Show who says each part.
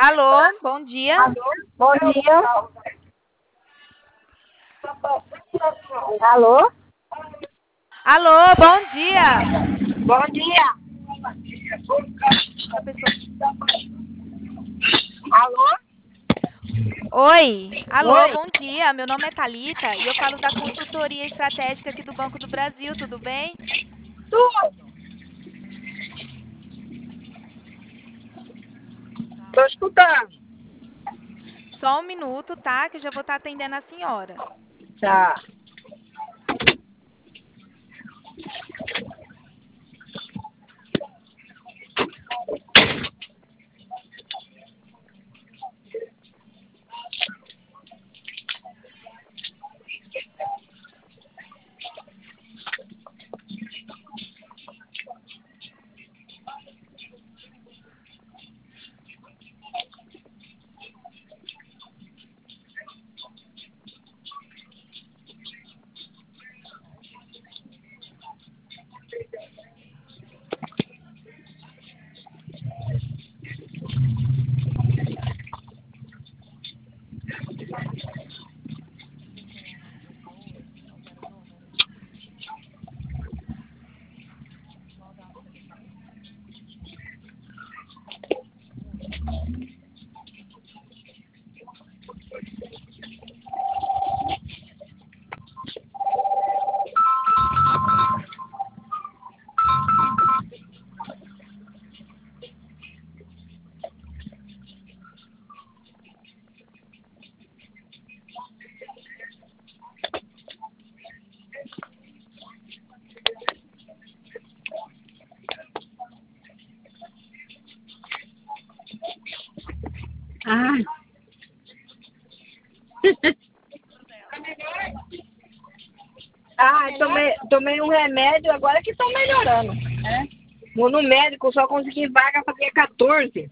Speaker 1: Alô, bom dia.
Speaker 2: Bom dia. Alô?
Speaker 1: Alô, bom dia.
Speaker 2: Bom dia.
Speaker 1: A pessoa...
Speaker 2: Alô?
Speaker 1: Oi, alô,
Speaker 2: Oi.
Speaker 1: bom dia. Meu nome é Thalita e eu falo da consultoria estratégica aqui do Banco do Brasil, tudo bem?
Speaker 2: Tudo. Tô escutando.
Speaker 1: Só um minuto, tá? Que eu já vou estar atendendo a senhora.
Speaker 2: Tá. Ai. Ai, tomei um remédio agora que tô melhorando. É? Vou no médico, só consegui vaga pra dia 14.